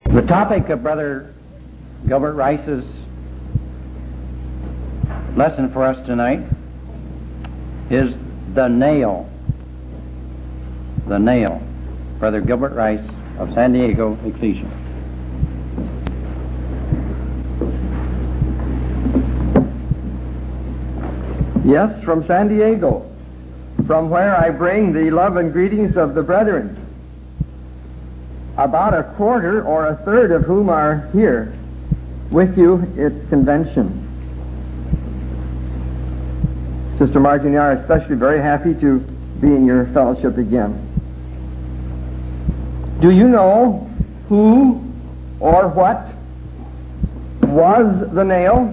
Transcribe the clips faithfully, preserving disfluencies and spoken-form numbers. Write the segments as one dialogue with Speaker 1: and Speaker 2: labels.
Speaker 1: The topic of Brother Gilbert Rice's lesson for us tonight is the nail. The nail. Brother Gilbert Rice of San Diego Ecclesia.
Speaker 2: Yes, from San Diego, from where I bring the love and greetings of the brethren, about a quarter or a third of whom are here with you at convention. Sister Margie and I are especially very happy to be in your fellowship again. Do you know who or what was the nail?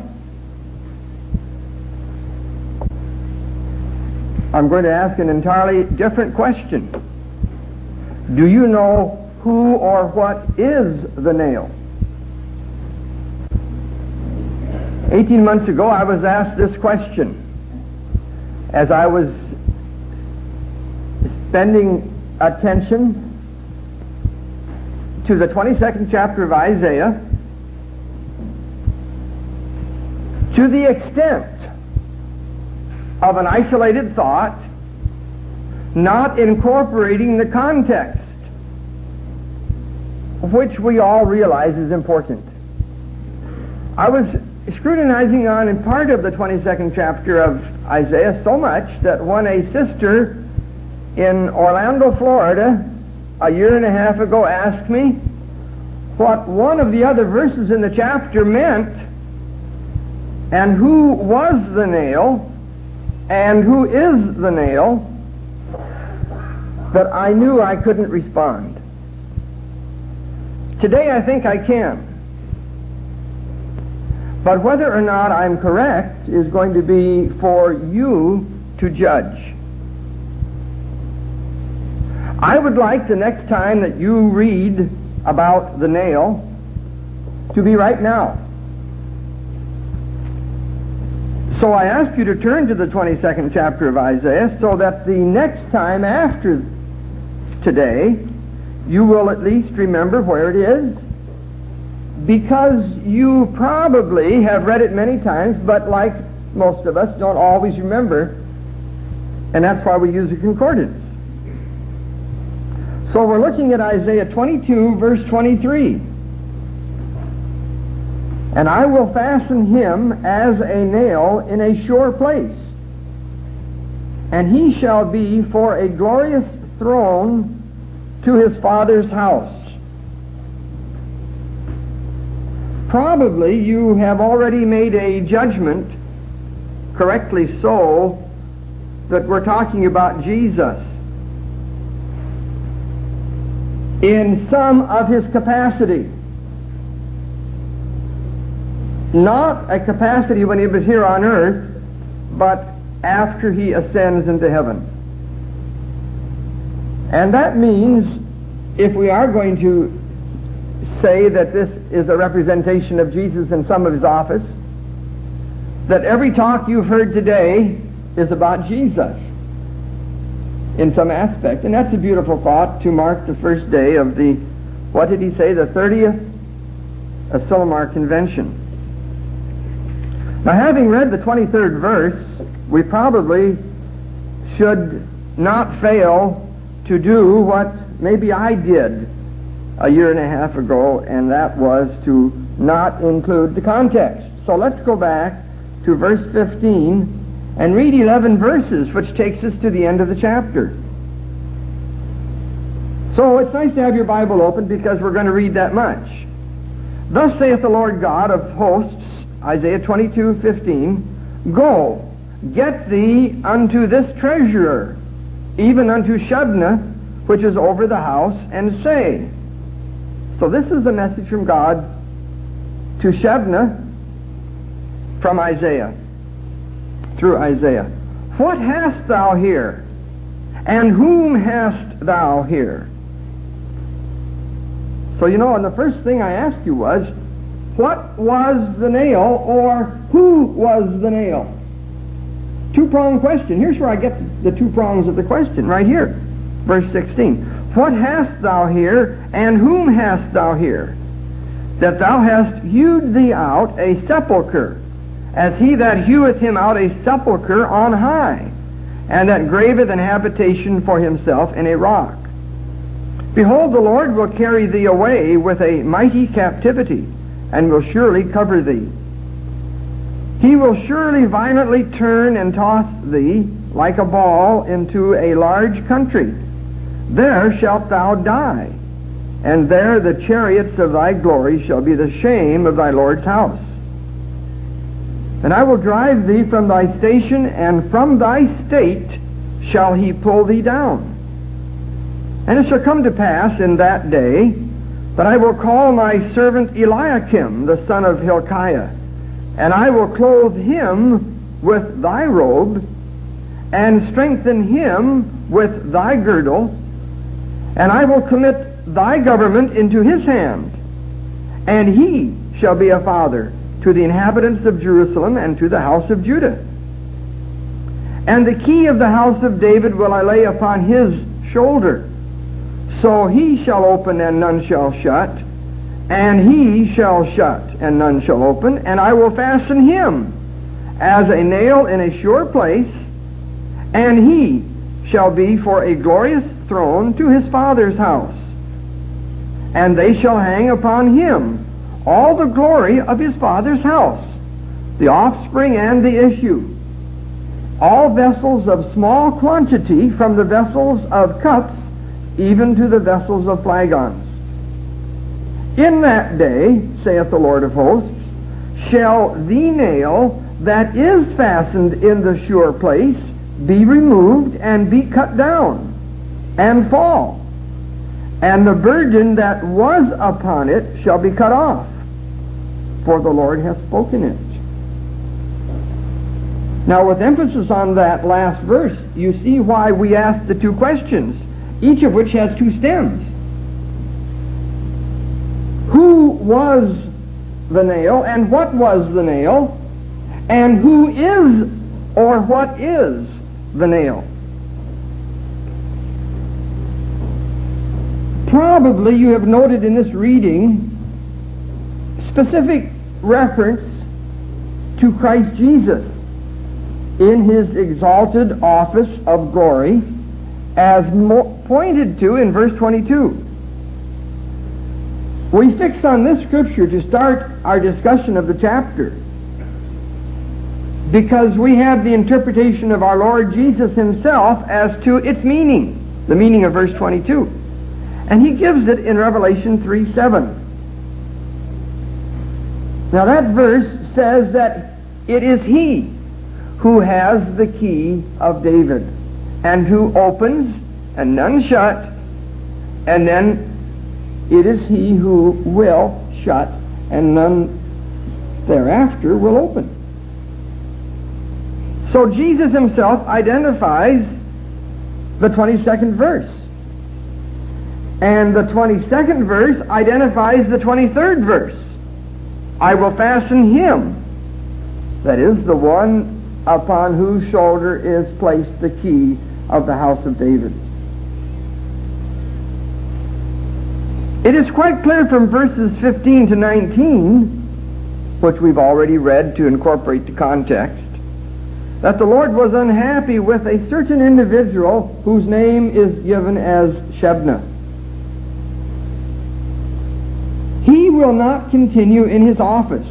Speaker 2: I'm going to ask an entirely different question. Do you know who or what is the nail? Eighteen months ago, I was asked this question as I was spending attention to the twenty-second chapter of Isaiah, to the extent of an isolated thought, not incorporating the context, which we all realize is important. I was scrutinizing on in part of the twenty-second chapter of Isaiah so much that when a sister in Orlando, Florida, a year and a half ago asked me what one of the other verses in the chapter meant, and who was the nail, and who is the nail, that I knew I couldn't respond. Today I think I can. But whether or not I'm correct is going to be for you to judge. I would like the next time that you read about the nail to be right now. So I ask you to turn to the twenty-second chapter of Isaiah so that the next time after today you will at least remember where it is, because you probably have read it many times, but like most of us, don't always remember, and that's why we use a concordance. So we're looking at Isaiah twenty-two, verse twenty-three. And I will fasten him as a nail in a sure place, and he shall be for a glorious throne to his father's house. Probably you have already made a judgment, correctly so, that we're talking about Jesus in some of his capacity. Not a capacity when he was here on earth, but after he ascends into heaven. And that means, if we are going to say that this is a representation of Jesus in some of his office, that every talk you've heard today is about Jesus in some aspect. And that's a beautiful thought to mark the first day of the, what did he say, the thirtieth Asilomar Convention. Now, having read the twenty-third verse, we probably should not fail to do what maybe I did a year and a half ago, and that was to not include the context. So let's go back to verse fifteen and read eleven verses, which takes us to the end of the chapter. So it's nice to have your Bible open because we're going to read that much. Thus saith the Lord God of hosts, Isaiah twenty-two, fifteen, Go, get thee unto this treasurer, even unto Shebna, which is over the house, and say. So this is a message from God to Shebna from Isaiah, through Isaiah. What hast thou here? And whom hast thou here? So you know, and the first thing I asked you was, what was the nail, or who was the nail? Two-pronged question. Here's where I get the two prongs of the question, right here. Verse sixteen. What hast thou here, and whom hast thou here? that thou hast hewed thee out a sepulchre, as he that heweth him out a sepulchre on high, and that graveth an habitation for himself in a rock. Behold, the Lord will carry thee away with a mighty captivity, and will surely cover thee. He will surely violently turn and toss thee like a ball into a large country. There shalt thou die, and there the chariots of thy glory shall be the shame of thy Lord's house. And I will drive thee from thy station, and from thy state shall he pull thee down. And it shall come to pass in that day that I will call my servant Eliakim, the son of Hilkiah, and I will clothe him with thy robe, and strengthen him with thy girdle, and I will commit thy government into his hand, and he shall be a father to the inhabitants of Jerusalem and to the house of Judah. And the key of the house of David will I lay upon his shoulder. So he shall open and none shall shut, and he shall shut and none shall open, and I will fasten him as a nail in a sure place, and he shall be for a glorious throne to his father's house. And they shall hang upon him all the glory of his father's house, the offspring and the issue, all vessels of small quantity, from the vessels of cups even to the vessels of flagons. In that day, saith the Lord of hosts, shall the nail that is fastened in the sure place be removed and be cut down and fall, and the burden that was upon it shall be cut off, for the Lord hath spoken it. Now, with emphasis on that last verse, you see why we ask the two questions, each of which has two stems. Who was the nail, and what was the nail, and who is or what is the nail? Probably you have noted in this reading specific reference to Christ Jesus in his exalted office of glory, as mo- pointed to in verse twenty-two. We fix on this scripture to start our discussion of the chapter, because we have the interpretation of our Lord Jesus himself as to its meaning, the meaning of verse twenty-two. And he gives it in Revelation three seven. Now that verse says that it is he who has the key of David, and who opens and none shut, and then it is he who will shut and none thereafter will open. So Jesus himself identifies the twenty-second verse, and the twenty-second verse identifies the twenty-third verse. I will fasten him, that is, the one upon whose shoulder is placed the key of the house of David. It is quite clear from verses fifteen to nineteen, which we've already read to incorporate the context, that the Lord was unhappy with a certain individual whose name is given as Shebna. He will not continue in his office.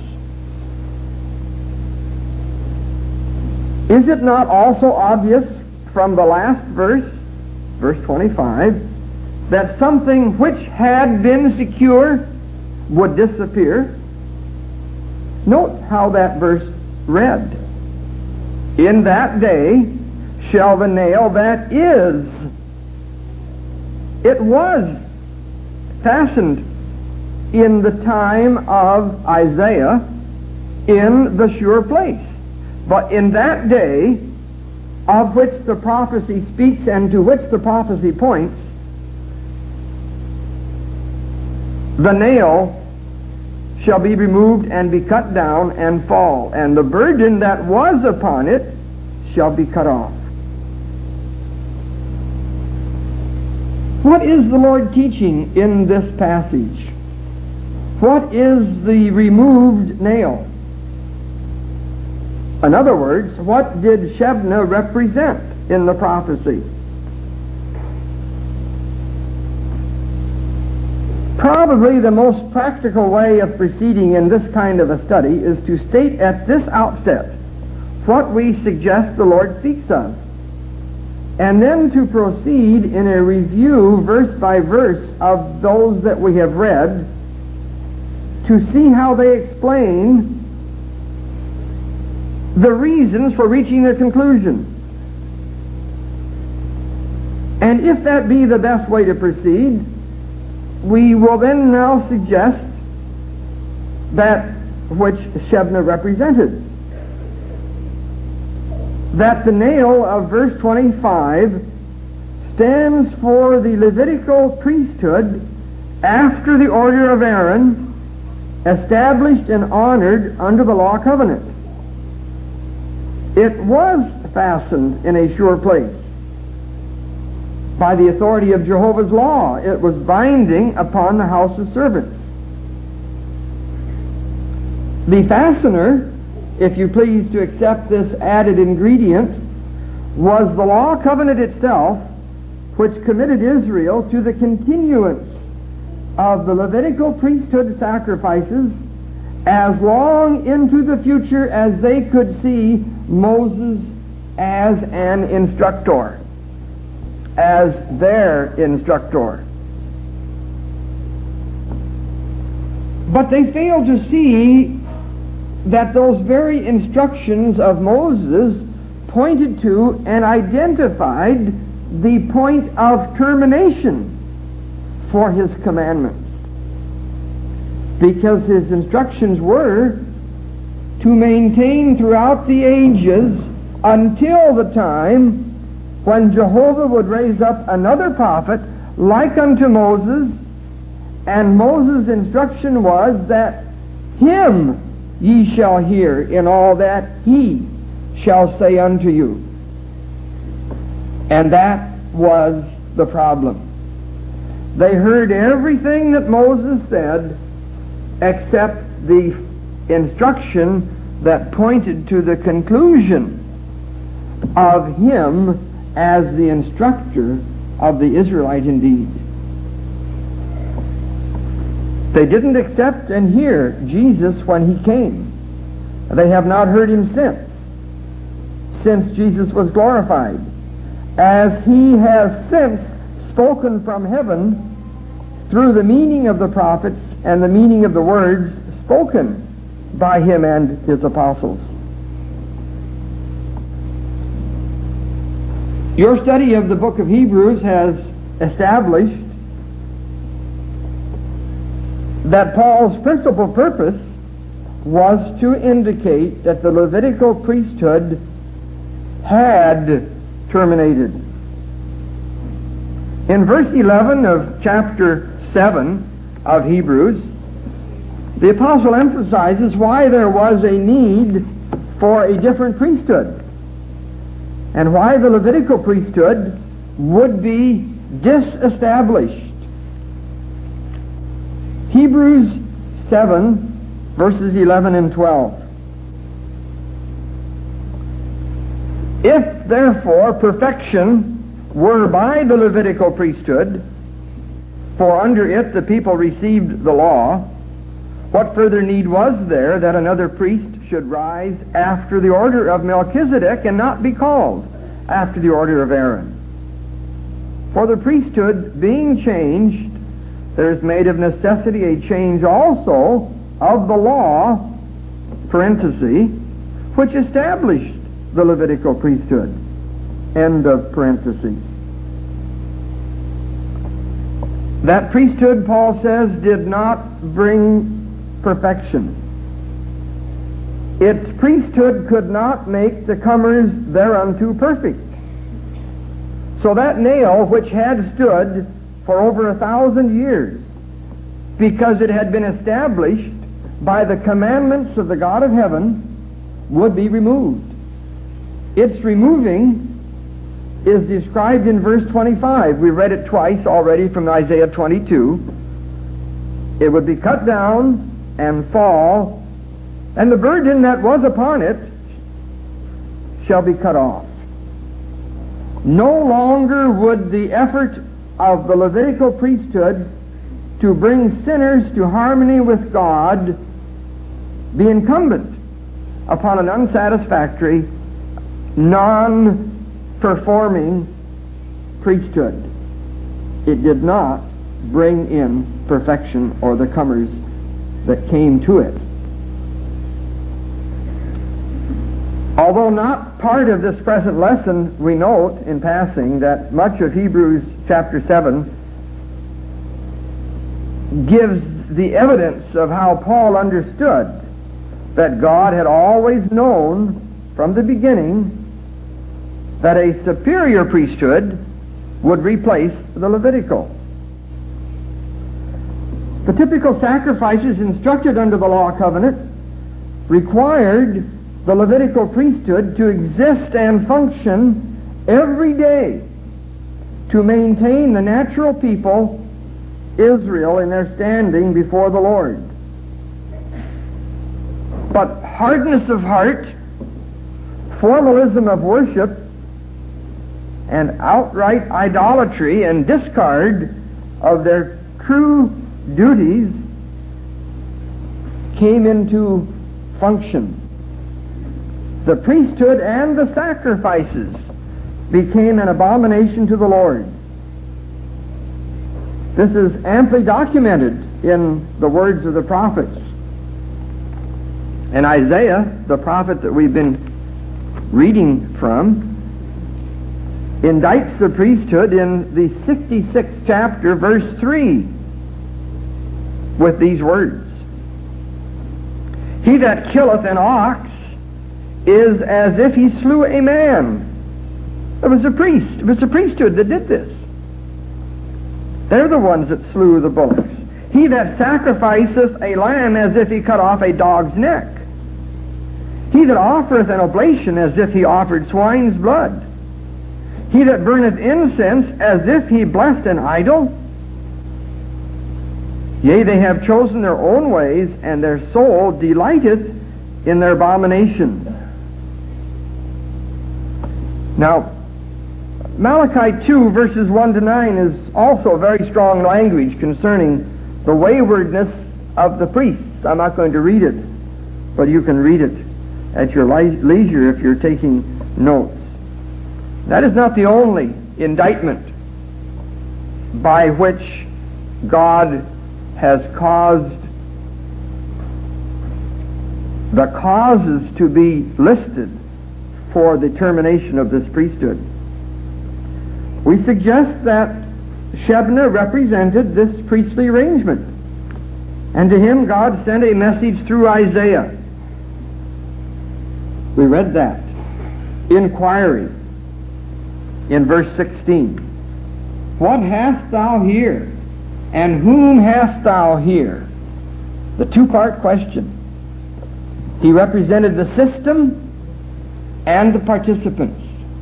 Speaker 2: Is it not also obvious from the last verse, verse twenty-five, that something which had been secure would disappear? Note how that verse read. In that day shall the nail that is, it was fastened in the time of Isaiah in the sure place. But in that day, of which the prophecy speaks and to which the prophecy points, the nail shall be removed and be cut down and fall, and the burden that was upon it shall be cut off. What is the Lord teaching in this passage? what is the removed nail? In other words, what did Shebna represent in the prophecy? Probably the most practical way of proceeding in this kind of a study is to state at this outset what we suggest the Lord speaks of, and then to proceed in a review verse by verse of those that we have read to see how they explain the reasons for reaching their conclusion. And if that be the best way to proceed, we will then now suggest that which Shebna represented. That the nail of verse twenty-five stands for the Levitical priesthood after the order of Aaron, established and honored under the law covenant. It was fastened in a sure place by the authority of Jehovah's law. It was binding upon the house of servants. The fastener, if you please to accept this added ingredient, was the law covenant itself, which committed Israel to the continuance of the Levitical priesthood sacrifices as long into the future as they could see Moses as an instructor, as their instructor. But they failed to see that those very instructions of Moses pointed to and identified the point of termination for his commandments. Because his instructions were to maintain throughout the ages until the time when Jehovah would raise up another prophet like unto Moses, and Moses' instruction was that him ye shall hear in all that he shall say unto you. And that was the problem. They heard everything that Moses said except the instruction that pointed to the conclusion of him as the instructor of the Israelite indeed. They didn't accept and hear Jesus when he came. They have not heard him since, since Jesus was glorified, as he has since spoken from heaven through the meaning of the prophets and the meaning of the words spoken by him and his apostles. Your study of the book of Hebrews has established that Paul's principal purpose was to indicate that the Levitical priesthood had terminated. In verse eleven of chapter seven of Hebrews, the apostle emphasizes why there was a need for a different priesthood, and why the Levitical priesthood would be disestablished. Hebrews seven, verses eleven and twelve. If therefore perfection were by the Levitical priesthood, for under it the people received the law, what further need was there that another priest should rise after the order of Melchizedek and not be called after the order of Aaron? For the priesthood being changed, there is made of necessity a change also of the law, parenthesis, which established the Levitical priesthood, end of parenthesis. That priesthood, Paul says, did not bring perfection. Its priesthood could not make the comers thereunto perfect. So that nail, which had stood for over a thousand years, because it had been established by the commandments of the God of heaven, would be removed. Its removing is described in verse twenty-five. We read it twice already from Isaiah twenty-two. it would be cut down and fall, and the burden that was upon it shall be cut off. No longer would the effort of the Levitical priesthood to bring sinners to harmony with God be incumbent upon an unsatisfactory, non-performing priesthood. It did not bring in perfection or the comers that came to it. Although not part of this present lesson, we note in passing that much of Hebrews chapter seven gives the evidence of how Paul understood that God had always known from the beginning that a superior priesthood would replace the Levitical. The typical sacrifices instructed under the law covenant required the Levitical priesthood to exist and function every day to maintain the natural people, Israel, in their standing before the Lord. But hardness of heart, formalism of worship, and outright idolatry and discard of their true duties came into function. The priesthood and the sacrifices became an abomination to the Lord. This is amply documented in the words of the prophets. And Isaiah, the prophet that we've been reading from, indicts the priesthood in the sixty-sixth chapter, verse three, with these words: He that killeth an ox is as if he slew a man. It was a priest. It was the priesthood that did this. They're the ones that slew the bullocks. He that sacrificeth a lamb as if he cut off a dog's neck. He that offereth an oblation as if he offered swine's blood. He that burneth incense as if he blessed an idol. Yea, they have chosen their own ways, and their soul delighteth in their abominations. Now, Malachi two, verses one to nine is also very strong language concerning the waywardness of the priests. I'm not going to read it, but you can read it at your leisure if you're taking notes. That is not the only indictment by which God has caused the causes to be listed for the termination of this priesthood. We suggest that Shebna represented this priestly arrangement, and to him God sent a message through Isaiah. We read that. Inquiry in verse sixteen. What hast thou here? And whom hast thou here? The two-part question. He represented the system and the participants.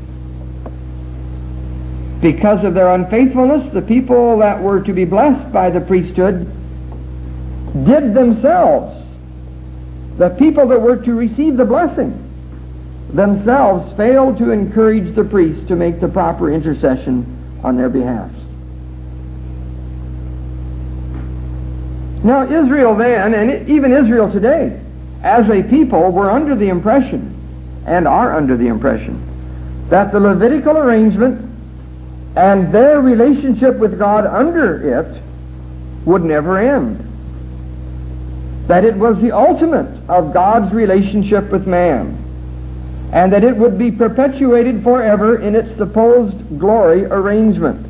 Speaker 2: Because of their unfaithfulness, the people that were to be blessed by the priesthood did themselves, the people that were to receive the blessing, themselves failed to encourage the priest to make the proper intercession on their behalf. Now, Israel then, and even Israel today, as a people, were under the impression, and are under the impression, that the Levitical arrangement and their relationship with God under it would never end. That it was the ultimate of God's relationship with man, and that it would be perpetuated forever in its supposed glory arrangement.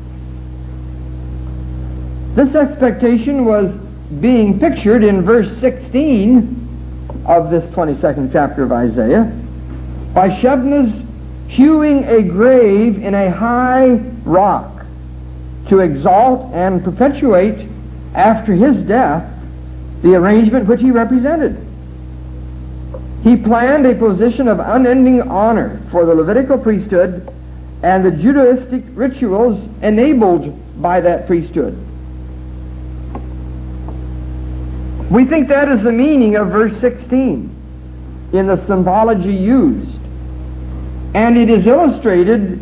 Speaker 2: This expectation was being pictured in verse sixteen of this twenty-second chapter of Isaiah by Shebna's hewing a grave in a high rock to exalt and perpetuate after his death the arrangement which he represented. He planned a position of unending honor for the Levitical priesthood and the Judaistic rituals enabled by that priesthood. We think that is the meaning of verse sixteen in the symbology used. And it is illustrated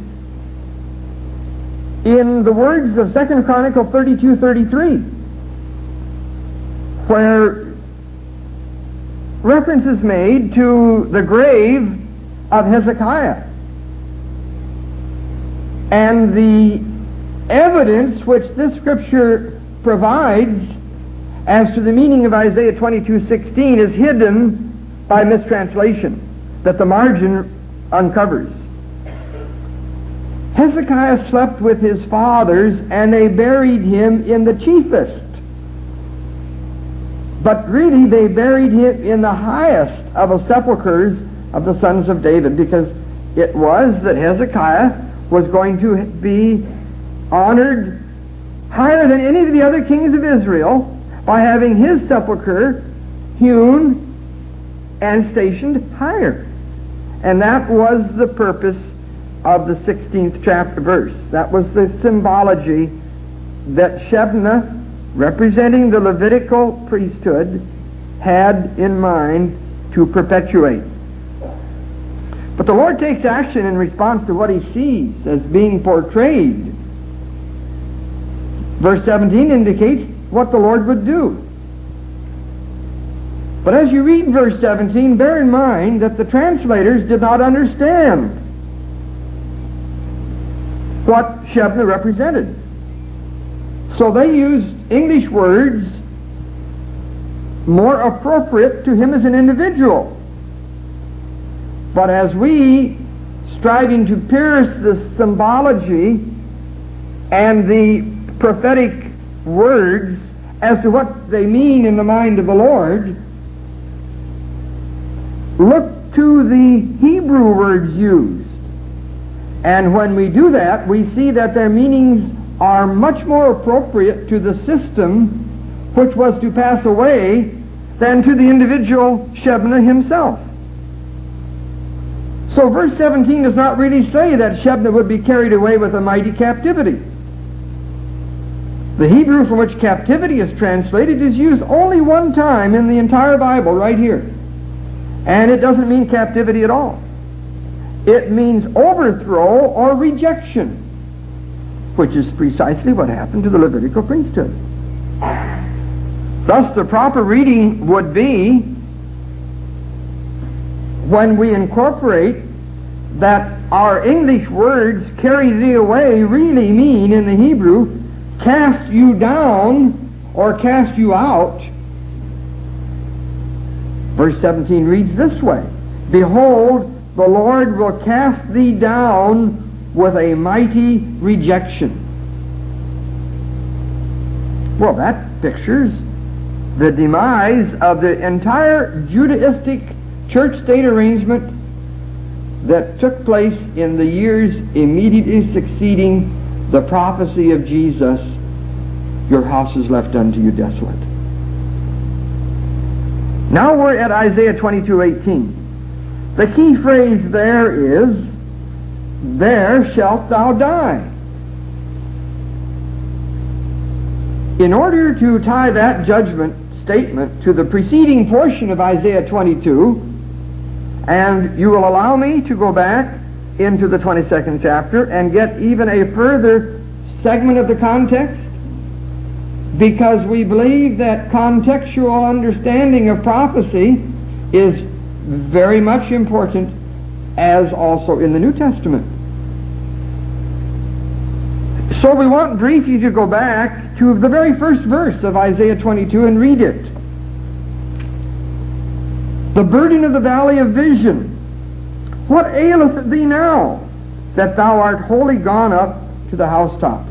Speaker 2: in the words of Second Chronicles thirty-two thirty-three, where reference is made to the grave of Hezekiah. And the evidence which this scripture provides as to the meaning of Isaiah twenty-two sixteen is hidden by mistranslation that the margin uncovers. Hezekiah slept with his fathers, and they buried him in the chiefest. But really they buried him in the highest of the sepulchres of the sons of David, because it was that Hezekiah was going to be honored higher than any of the other kings of Israel by having his sepulcher hewn and stationed higher. And that was the purpose of the sixteenth chapter verse. That was the symbology that Shebna, representing the Levitical priesthood, had in mind to perpetuate. But the Lord takes action in response to what he sees as being portrayed. Verse seventeen indicates what the Lord would do. But as you read verse seventeen, bear in mind that the translators did not understand what Shebna represented. So they used English words more appropriate to him as an individual. But as we, striving to pierce the symbology and the prophetic words as to what they mean in the mind of the Lord, look to the Hebrew words used. And when we do that, we see that their meanings are much more appropriate to the system which was to pass away than to the individual Shebna himself. So verse seventeen does not really say that Shebna would be carried away with a mighty captivity. The Hebrew from which captivity is translated is used only one time in the entire Bible, right here. And it doesn't mean captivity at all. It means overthrow or rejection, which is precisely what happened to the Levitical priesthood. Thus, the proper reading would be, when we incorporate that our English words carry thee away really mean in the Hebrew, cast you down or cast you out. Verse seventeen reads this way: Behold, the Lord will cast thee down with a mighty rejection. Well, that pictures the demise of the entire Judaistic church-state arrangement that took place in the years immediately succeeding the prophecy of Jesus, your house is left unto you desolate. Now we're at Isaiah twenty-two eighteen. The key phrase there is, there shalt thou die. In order to tie that judgment statement to the preceding portion of Isaiah twenty-two, and you will allow me to go back into the twenty-second chapter and get even a further segment of the context, because we believe that contextual understanding of prophecy is very much important, as also in the New Testament. So we want briefly to go back to the very first verse of Isaiah twenty-two and read it. The burden of the valley of vision. What aileth thee now, that thou art wholly gone up to the housetops?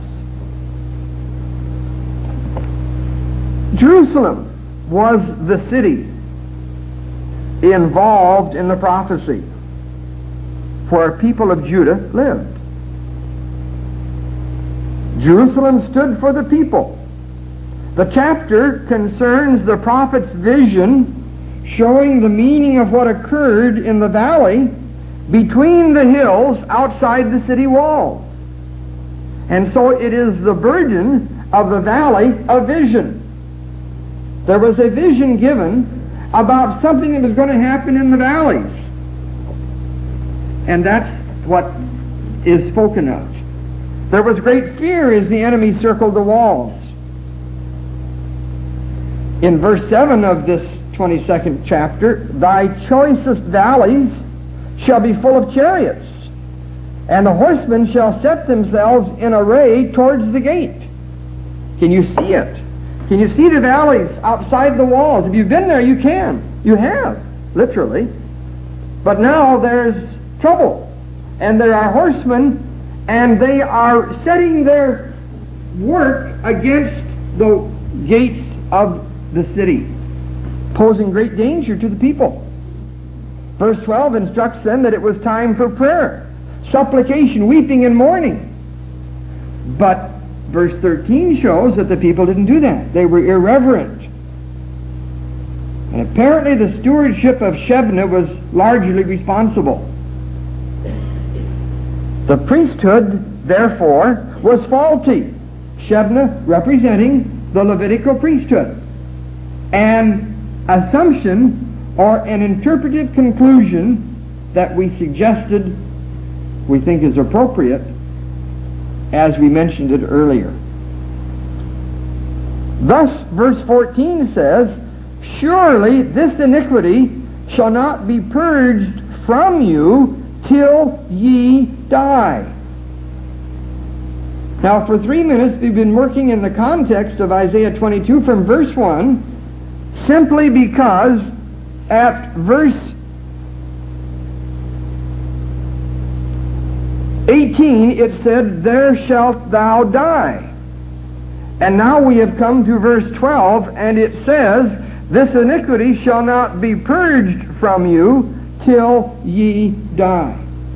Speaker 2: Jerusalem was the city involved in the prophecy where people of Judah lived. Jerusalem stood for the people. The chapter concerns the prophet's vision showing the meaning of what occurred in the valley between the hills outside the city walls. And so it is the burden of the valley of vision. there was a vision given about something that was going to happen in the valleys. And that's what is spoken of. There was great fear as the enemy circled the walls. In verse seven of this twenty-second chapter, thy choicest valleys shall be full of chariots, and the horsemen shall set themselves in array towards the gate. Can you see it? Can you see the valleys outside the walls? If you've been there, you can. You have, literally. But now there's trouble, and there are horsemen, and they are setting their work against the gates of the city, posing great danger to the people. Verse twelve instructs them that it was time for prayer, supplication, weeping, and mourning. But verse thirteen shows that the people didn't do that. They were irreverent. And apparently the stewardship of Shebna was largely responsible. The priesthood, therefore, was faulty. Shebna representing the Levitical priesthood. An assumption or an interpretive conclusion that we suggested we think is appropriate, as we mentioned it earlier. Thus, verse fourteen says, surely this iniquity shall not be purged from you till ye die. Now, for three minutes we've been working in the context of Isaiah twenty-two from verse one, simply because at verse eighteen it said, there shalt thou die. And now we have come to verse twelve, and it says, this iniquity shall not be purged from you till ye die.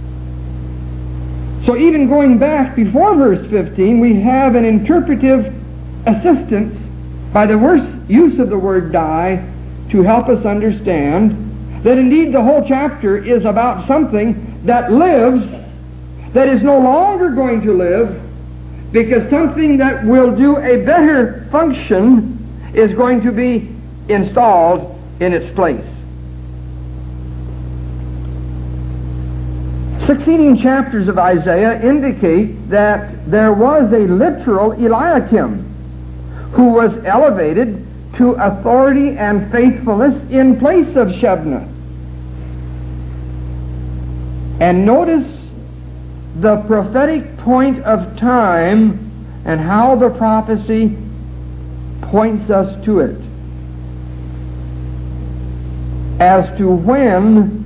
Speaker 2: So even going back before verse fifteen, we have an interpretive assistance by the worst use of the word die to help us understand that indeed the whole chapter is about something that lives, that is no longer going to live, because something that will do a better function is going to be installed in its place. Succeeding chapters of Isaiah indicate that there was a literal Eliakim who was elevated to authority and faithfulness in place of Shebna. And notice the prophetic point of time and how the prophecy points us to it as to when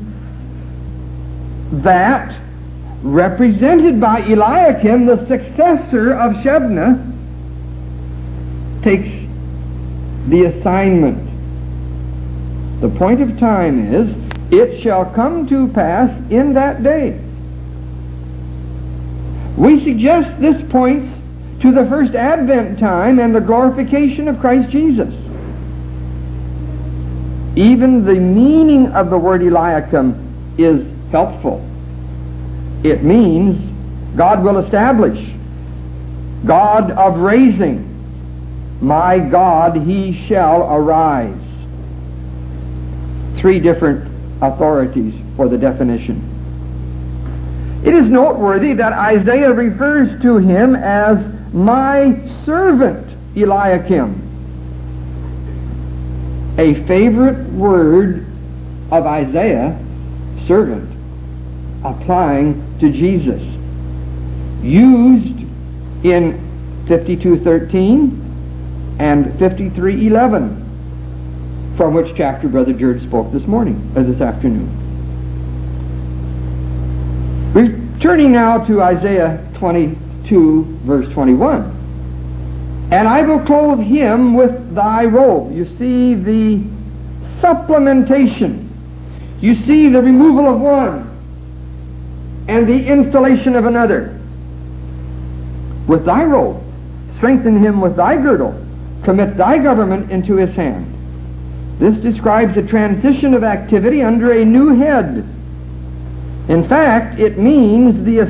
Speaker 2: that, represented by Eliakim, the successor of Shebna, takes the assignment. The point of time is, it shall come to pass in that day. We suggest this points to the first Advent time and the glorification of Christ Jesus. Even the meaning of the word Eliakim is helpful. It means God will establish, God of raising, my God, he shall arise. Three different authorities for the definition. It is noteworthy that Isaiah refers to him as my servant Eliakim, a favorite word of Isaiah, servant, applying to Jesus, used in fifty-two thirteen and fifty-three eleven, from which chapter Brother George spoke this morning, or this afternoon. Returning now to Isaiah twenty-two, verse twenty-one. And I will clothe him with thy robe. You see the supplementation. You see the removal of one and the installation of another. With thy robe, strengthen him with thy girdle, commit thy government into his hand. This describes a transition of activity under a new head. In fact, it means the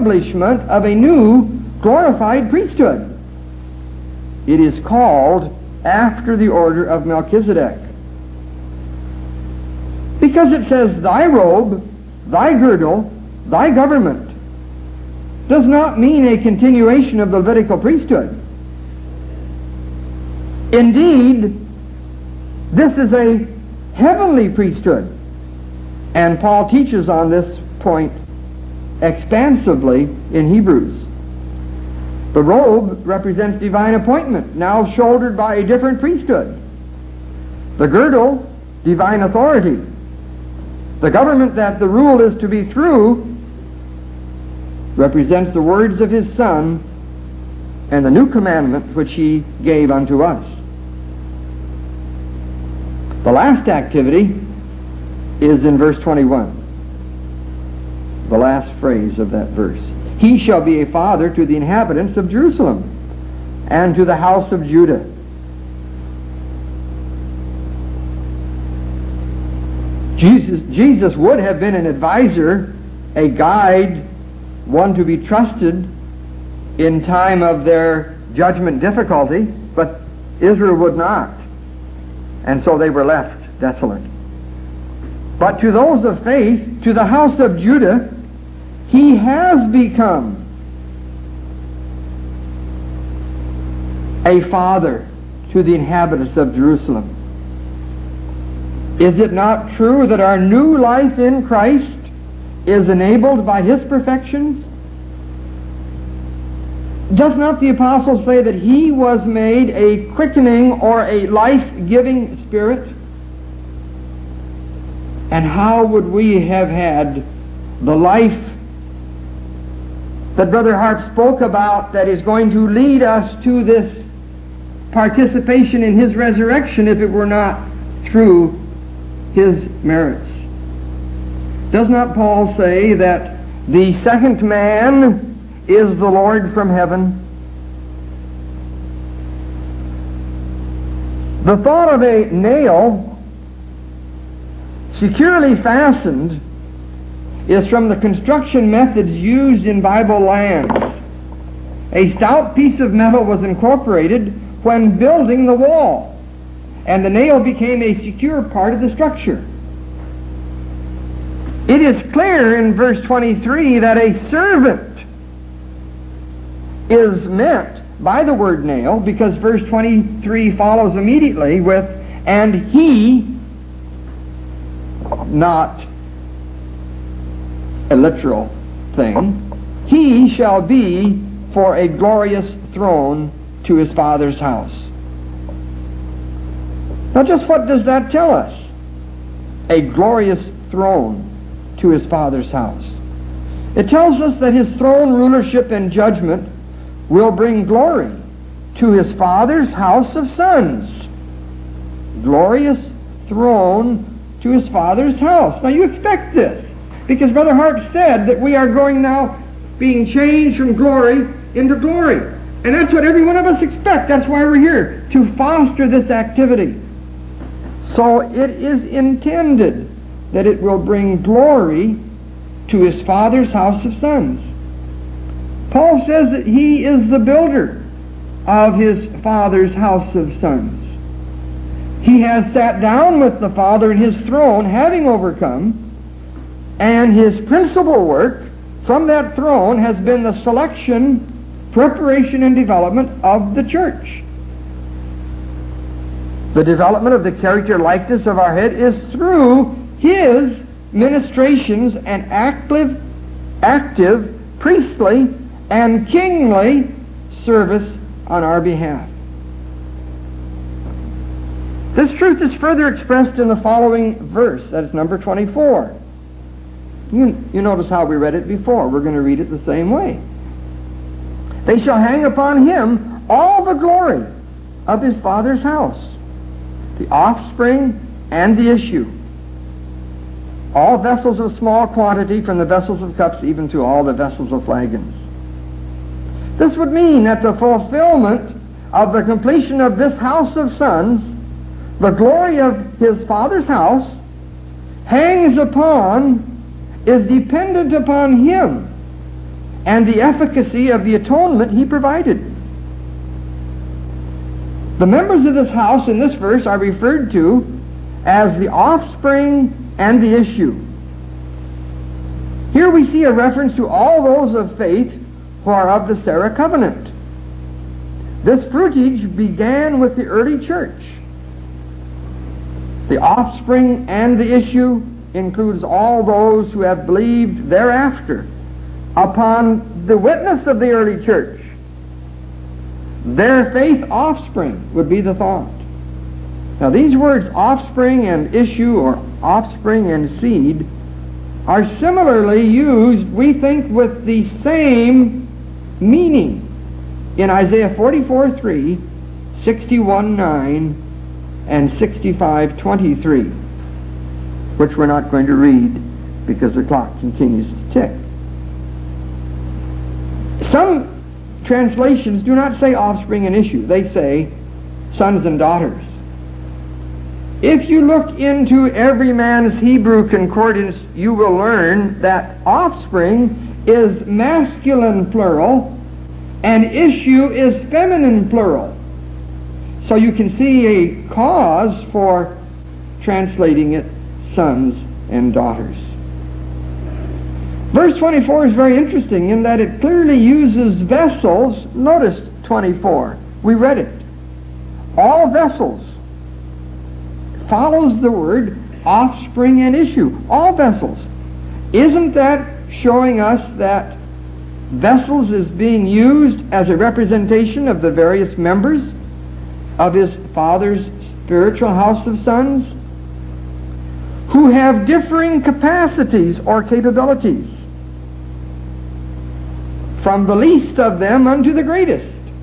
Speaker 2: establishment of a new glorified priesthood. It is called after the order of Melchizedek. Because it says, thy robe, thy girdle, thy government, does not mean a continuation of the Levitical priesthood. Indeed, this is a heavenly priesthood. And Paul teaches on this point expansively in Hebrews. The robe represents divine appointment, now shouldered by a different priesthood. The girdle, divine authority. The government that the rule is to be through represents the words of his Son and the new commandment which he gave unto us. The last activity is in verse twenty-one, the last phrase of that verse. He shall be a father to the inhabitants of Jerusalem and to the house of Judah. Jesus, Jesus would have been an advisor, a guide, one to be trusted in time of their judgment difficulty, but Israel would not. And so they were left desolate. But to those of faith, to the house of Judah, he has become a father to the inhabitants of Jerusalem. Is it not true that our new life in Christ is enabled by his perfections? Does not the apostle say that he was made a quickening or a life-giving spirit? And how would we have had the life that Brother Harp spoke about that is going to lead us to this participation in his resurrection if it were not through his merits? Does not Paul say that the second man is the Lord from heaven? The thought of a nail securely fastened is from the construction methods used in Bible lands. A stout piece of metal was incorporated when building the wall, and the nail became a secure part of the structure. It is clear in verse twenty-three that a servant is meant by the word nail, because verse twenty-three follows immediately with, and he, not a literal thing, he shall be for a glorious throne to his Father's house. Now just what does that tell us? A glorious throne to his Father's house. It tells us that his throne, rulership, and judgment will bring glory to his Father's house of sons. Glorious throne to his Father's house. Now you expect this, because Brother Hart said that we are going now being changed from glory into glory. And that's what every one of us expect. That's why we're here, to foster this activity. So it is intended that it will bring glory to his Father's house of sons. Paul says that he is the builder of his Father's house of sons. He has sat down with the Father in his throne, having overcome, and his principal work from that throne has been the selection, preparation, and development of the church. The development of the character likeness of our head is through his ministrations and active, active, priestly, and kingly service on our behalf. This truth is further expressed in the following verse, that is number twenty-four. You, you notice how we read it before. We're going to read it the same way. They shall hang upon him all the glory of his Father's house, the offspring and the issue, all vessels of small quantity, from the vessels of cups even to all the vessels of flagons. This would mean that the fulfillment of the completion of this house of sons, the glory of his Father's house, hangs upon, is dependent upon him and the efficacy of the atonement he provided. The members of this house in this verse are referred to as the offspring and the issue. Here we see a reference to all those of faith who are of the Sarah covenant. This fruitage began with the early church. The offspring and the issue includes all those who have believed thereafter upon the witness of the early church. Their faith offspring would be the thought. Now these words offspring and issue, or offspring and seed, are similarly used, we think, with the same meaning in Isaiah forty-four three, sixty-one nine, and sixty-five twenty-three, which we're not going to read because the clock continues to tick. Some translations do not say offspring and issue. They say sons and daughters. If you look into every man's Hebrew concordance, you will learn that offspring is masculine plural and issue is feminine plural. So you can see a cause for translating it sons and daughters. Verse twenty-four is very interesting in that it clearly uses vessels. Notice twenty-four. We read it. All vessels follows the word offspring and issue. All vessels. Isn't that showing us that vessels is being used as a representation of the various members of his Father's spiritual house of sons who have differing capacities or capabilities, from the least of them unto the greatest?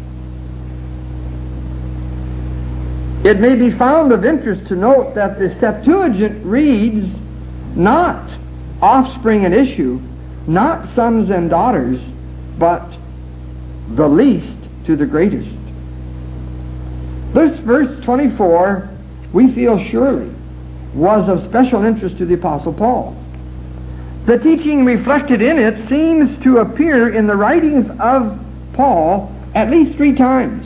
Speaker 2: It may be found of interest to note that the Septuagint reads not offspring and issue, not sons and daughters, but the least to the greatest. This verse twenty-four, we feel surely, was of special interest to the Apostle Paul. The teaching reflected in it seems to appear in the writings of Paul at least three times.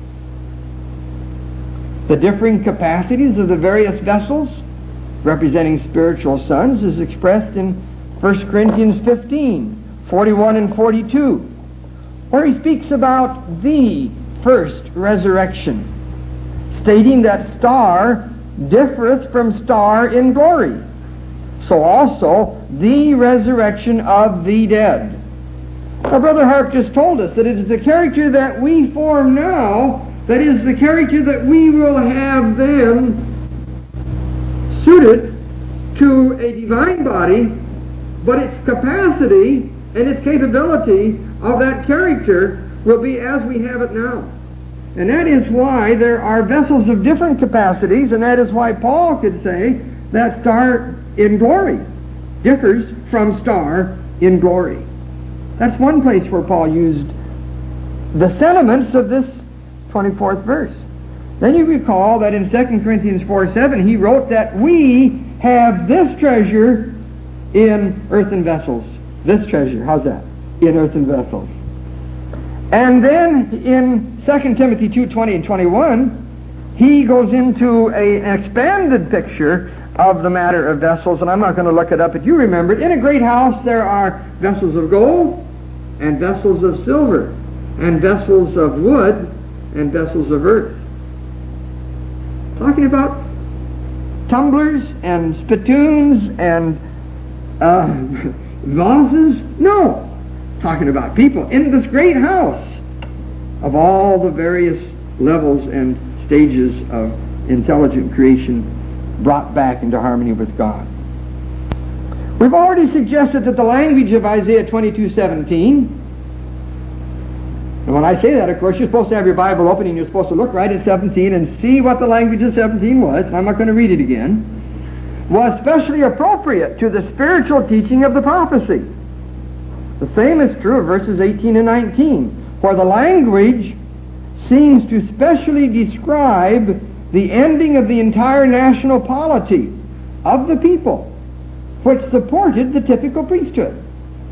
Speaker 2: The differing capacities of the various vessels representing spiritual sons is expressed in First Corinthians fifteen, forty-one and forty-two, where he speaks about the first resurrection, stating that star differeth from star in glory. So also the resurrection of the dead. Now, Brother Harp just told us that it is the character that we form now that is the character that we will have then suited to a divine body, but its capacity and its capability of that character will be as we have it now. And that is why there are vessels of different capacities, and that is why Paul could say that star in glory differs from star in glory. That's one place where Paul used the sentiments of this twenty-fourth verse. Then you recall that in Second Corinthians four seven he wrote that we have this treasure in earthen vessels. This treasure, how's that? In earthen vessels. And then in Second Timothy two twenty and twenty-one, he goes into a, an expanded picture of the matter of vessels, and I'm not going to look it up, but you remember it. In a great house there are vessels of gold, and vessels of silver, and vessels of wood, and vessels of earth. Talking about tumblers and spittoons and uh, vases? No. Talking about people in this great house of all the various levels and stages of intelligent creation brought back into harmony with God. We've already suggested that the language of Isaiah twenty-two seventeen, and when I say that, of course, you're supposed to have your Bible open and you're supposed to look right at seventeen and see what the language of seventeen was, and I'm not going to read it again, was specially appropriate to the spiritual teaching of the prophecy. The same is true of verses eighteen and nineteen, where the language seems to specially describe the ending of the entire national polity of the people, which supported the typical priesthood.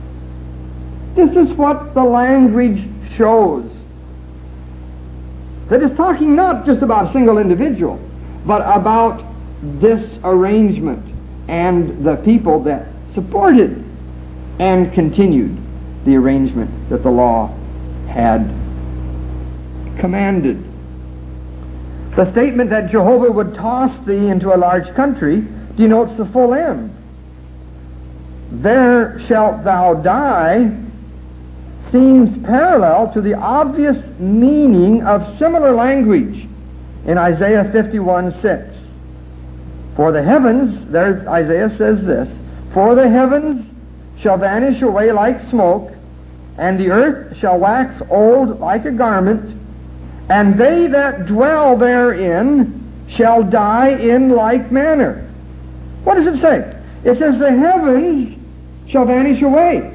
Speaker 2: This is what the language shows. that is talking not just about a single individual, but about this arrangement and the people that supported and continued the arrangement that the law had commanded. The statement that Jehovah would toss thee into a large country denotes the full end. There shalt thou die seems parallel to the obvious meaning of similar language in Isaiah fifty-one six. For the heavens, there Isaiah says this, for the heavens shall vanish away like smoke, and the earth shall wax old like a garment, and they that dwell therein shall die in like manner. What does it say? It says the heavens shall vanish away.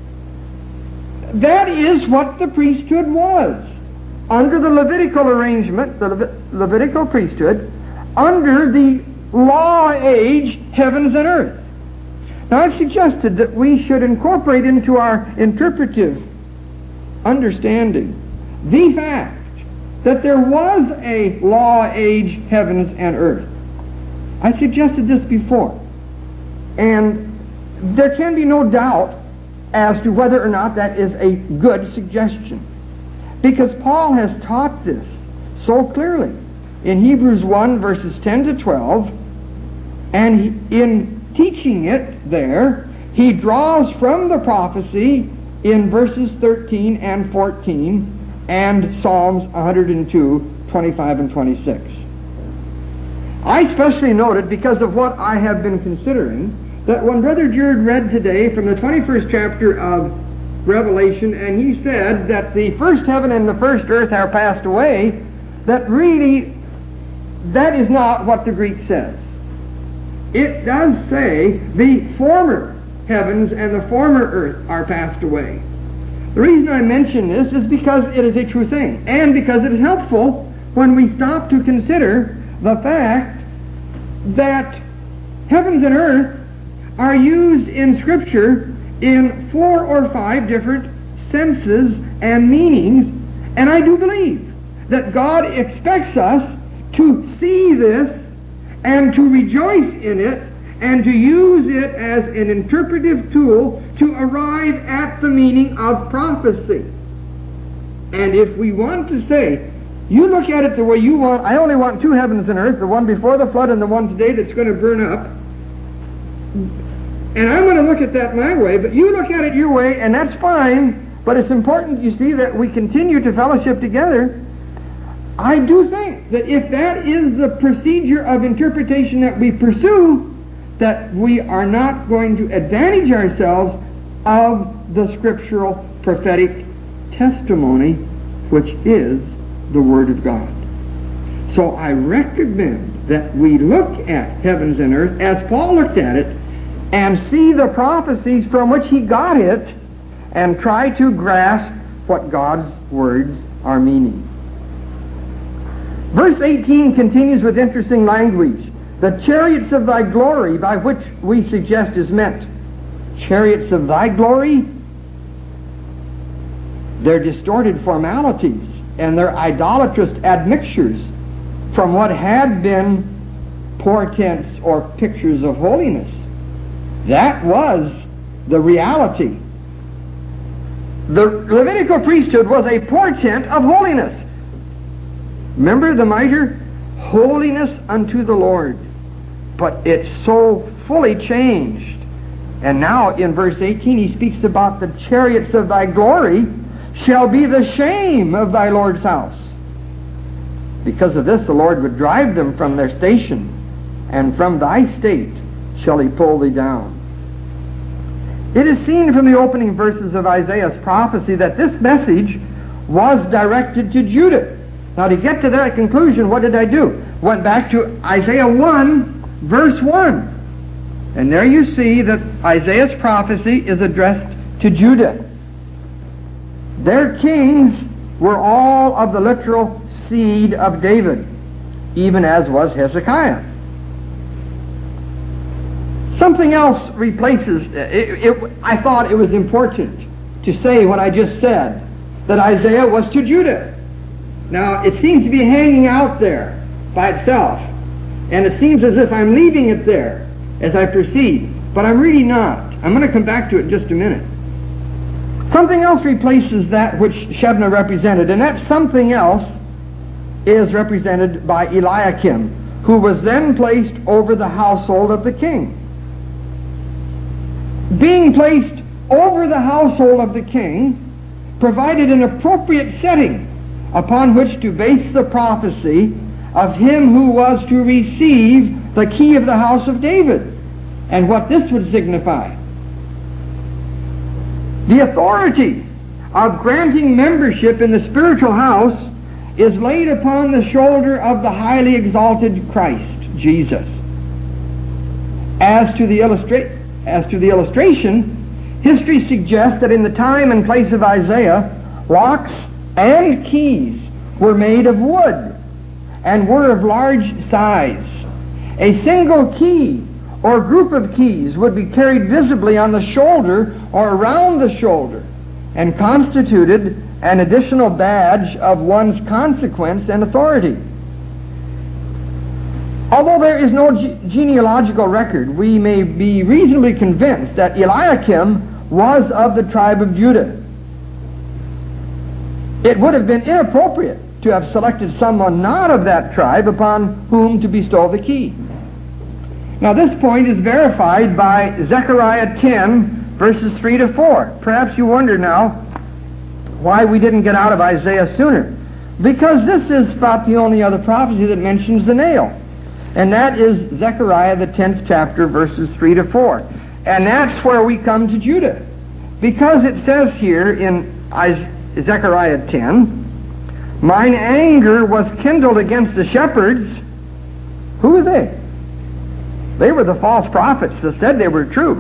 Speaker 2: That is what the priesthood was. Under the Levitical arrangement, the Levit- Levitical priesthood, under the law age, heavens and earth. Now I've suggested that we should incorporate into our interpretive understanding the fact that there was a law age, heavens and earth. I suggested this before. And there can be no doubt as to whether or not that is a good suggestion. Because Paul has taught this so clearly in Hebrews one verses ten to twelve, and he, in teaching it there, he draws from the prophecy in verses thirteen and fourteen and Psalms one hundred two, twenty-five and twenty-six. I especially noted, because of what I have been considering, that when Brother Jared read today from the twenty-first chapter of Revelation, and he said that the first heaven and the first earth are passed away, that really, that is not what the Greek says. It does say the former heavens and the former earth are passed away. The reason I mention this is because it is a true thing, and because it is helpful when we stop to consider the fact that heavens and earth are used in Scripture in four or five different senses and meanings, and I do believe that God expects us to see this and to rejoice in it and to use it as an interpretive tool to arrive at the meaning of prophecy. And if we want to say, you look at it the way you want, I only want two heavens and earth, the one before the flood and the one today that's going to burn up, and I'm going to look at that my way, but you look at it your way, and that's fine, but it's important, you see, that we continue to fellowship together. I do think that if that is the procedure of interpretation that we pursue, that we are not going to advantage ourselves of the scriptural prophetic testimony, which is the Word of God. So I recommend that we look at heavens and earth as Paul looked at it, and see the prophecies from which he got it, and try to grasp what God's words are meaning. Verse eighteen continues with interesting language. The chariots of thy glory, by which we suggest is meant chariots of thy glory, they're distorted formalities, and they're idolatrous admixtures from what had been portents or pictures of holiness. That was the reality. The Levitical priesthood was a portent of holiness. Remember the mitre? Holiness unto the Lord. But it's so fully changed. And now in verse eighteen he speaks about the chariots of thy glory shall be the shame of thy Lord's house. Because of this the Lord would drive them from their station, and from thy state shall he pull thee down. It is seen from the opening verses of Isaiah's prophecy that this message was directed to Judah. Now to get to that conclusion, what did I do? Went back to Isaiah one, verse one. And there you see that Isaiah's prophecy is addressed to Judah. Their kings were all of the literal seed of David, even as was Hezekiah. Something else replaces, it, it, I thought it was important to say what I just said, that Isaiah was to Judah. Now, it seems to be hanging out there by itself, and it seems as if I'm leaving it there as I proceed, but I'm really not. I'm going to come back to it in just a minute. Something else replaces that which Shebna represented, and that something else is represented by Eliakim, who was then placed over the household of the king. Being placed over the household of the king provided an appropriate setting upon which to base the prophecy of him who was to receive the key of the house of David, and what this would signify. The authority of granting membership in the spiritual house is laid upon the shoulder of the highly exalted Christ, Jesus. As to the, illustra- as to the illustration, history suggests that in the time and place of Isaiah, locks and keys were made of wood and were of large size. A single key or group of keys would be carried visibly on the shoulder or around the shoulder and constituted an additional badge of one's consequence and authority. Although there is no ge- genealogical record, we may be reasonably convinced that Eliakim was of the tribe of Judah. It would have been inappropriate to have selected someone not of that tribe upon whom to bestow the key. Now, this point is verified by Zechariah ten, verses three to four. Perhaps you wonder now why we didn't get out of Isaiah sooner. Because this is about the only other prophecy that mentions the nail. And that is Zechariah, the tenth chapter, verses three to four. And that's where we come to Judah. Because it says here in Zechariah ten, mine anger was kindled against the shepherds. Who are they? They were the false prophets that said they were true.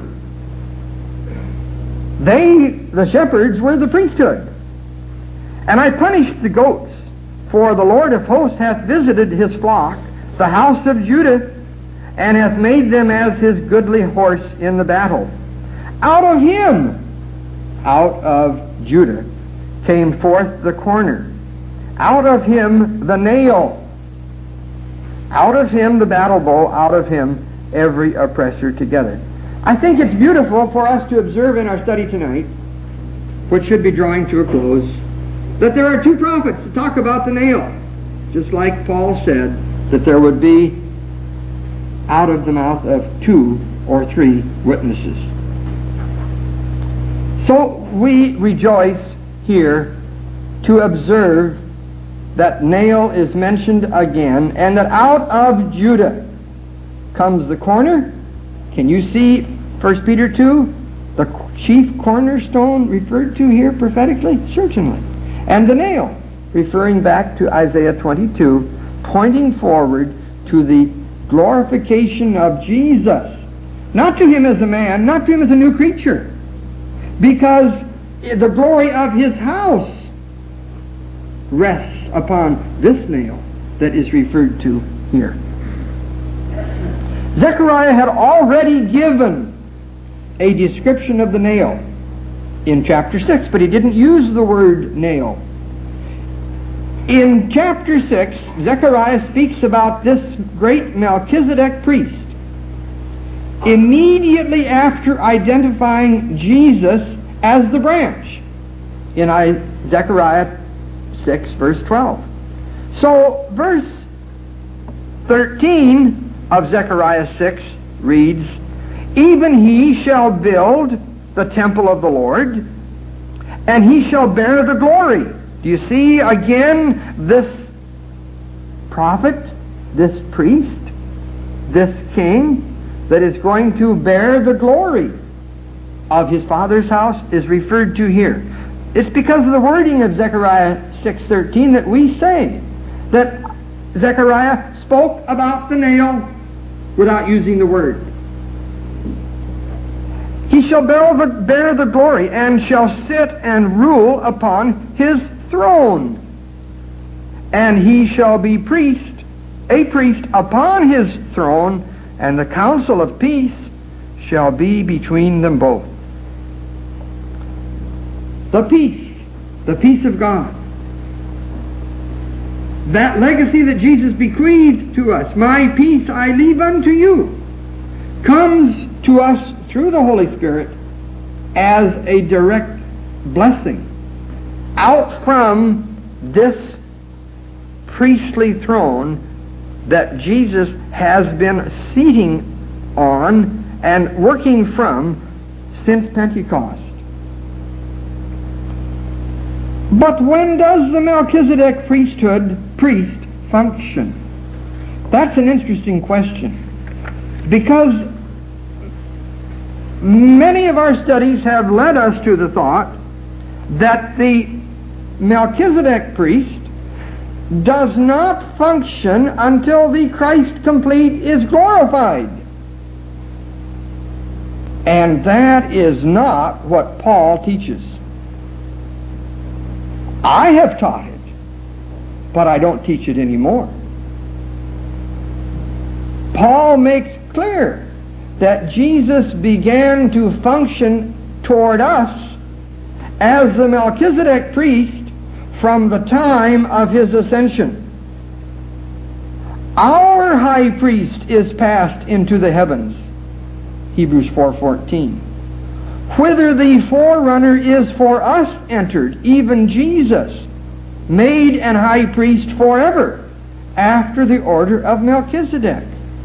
Speaker 2: They, the shepherds, were the priesthood. And I punished the goats, for the Lord of hosts hath visited his flock, the house of Judah, and hath made them as his goodly horse in the battle. Out of him, out of Judah, came forth the corner. Out of him the nail. Out of him the battle bow. Out of him every oppressor together. I think it's beautiful for us to observe in our study tonight, which should be drawing to a close, that there are two prophets that talk about the nail, just like Paul said that there would be out of the mouth of two or three witnesses. So we rejoice here to observe that nail is mentioned again, and that out of Judah comes the corner. Can you see First Peter two, the chief cornerstone referred to here prophetically? Certainly. And the nail, referring back to Isaiah twenty-two, pointing forward to the glorification of Jesus. Not to him as a man, not to him as a new creature, because the glory of his house rests upon this nail that is referred to here. Zechariah had already given a description of the nail in chapter six, but he didn't use the word nail. In chapter six, Zechariah speaks about this great Melchizedek priest. Immediately after identifying Jesus as the branch in Zechariah six, verse twelve. So, verse thirteen of Zechariah six reads, even he shall build the temple of the Lord, and he shall bear the glory. Do you see again this prophet, this priest, this king that is going to bear the glory of his father's house is referred to here. It's because of the wording of Zechariah six thirteen that we say that Zechariah spoke about the nail without using the word. He shall bear the, bear the glory, and shall sit and rule upon his throne. And he shall be priest, a priest upon his throne, and the counsel of peace shall be between them both. The peace, the peace of God. that legacy that Jesus bequeathed to us, my peace I leave unto you, comes to us through the Holy Spirit as a direct blessing out from this priestly throne that Jesus has been seating on and working from since Pentecost. But when does the Melchizedek priesthood priest function? That's an interesting question, because many of our studies have led us to the thought that the Melchizedek priest does not function until the Christ complete is glorified. And that is not what Paul teaches. I have taught it, but I don't teach it anymore. Paul makes clear that Jesus began to function toward us as the Melchizedek priest from the time of his ascension. Our high priest is passed into the heavens, Hebrews four fourteen, whither the forerunner is for us entered, even Jesus, made an high priest forever, after the order of Melchizedek.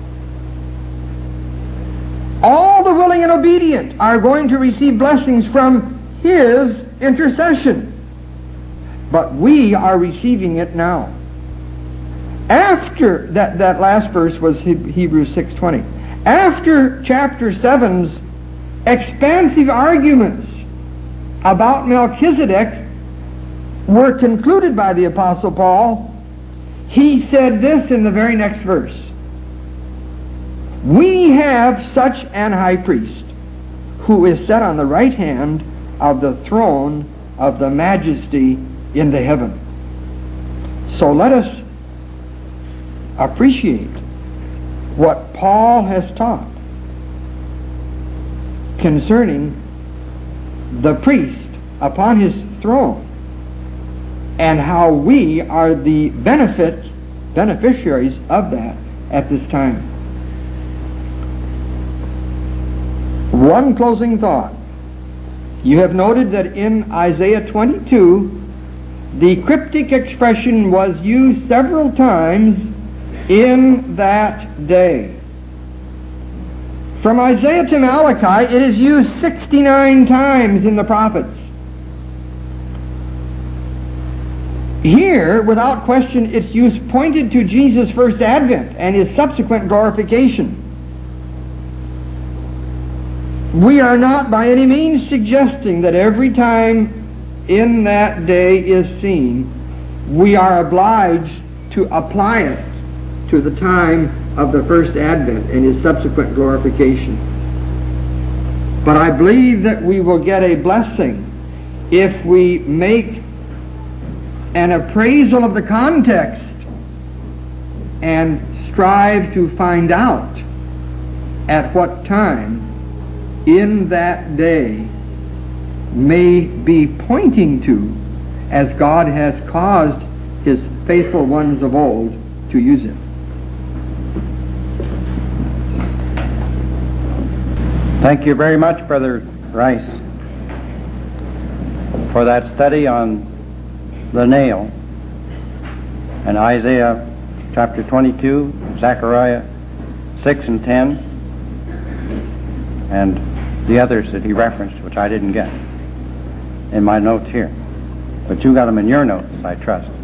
Speaker 2: All the willing and obedient are going to receive blessings from his intercession. But we are receiving it now. After that, that last verse was Hebrews six twenty. After chapter seven's expansive arguments about Melchizedek were concluded by the Apostle Paul, he said this in the very next verse: we have such an high priest who is set on the right hand of the throne of the majesty in the heaven. So let us appreciate what Paul has taught concerning the priest upon his throne and how we are the benefit beneficiaries of that at this time. One closing thought. You have noted that in Isaiah twenty-two, the cryptic expression was used several times in that day. From Isaiah to Malachi, it is used sixty-nine times in the prophets. Here, without question, its use pointed to Jesus' first advent and his subsequent glorification. We are not by any means suggesting that every time in that day is seen, we are obliged to apply it to the time of the first advent and his subsequent glorification. But I believe that we will get a blessing if we make an appraisal of the context and strive to find out at what time in that day may be pointing to, as God has caused his faithful ones of old to use it.
Speaker 1: Thank you very much, Brother Rice, for that study on the nail and Isaiah chapter twenty-two, Zechariah six and ten, and the others that he referenced, which I didn't get in my notes here. But you got them in your notes, I trust.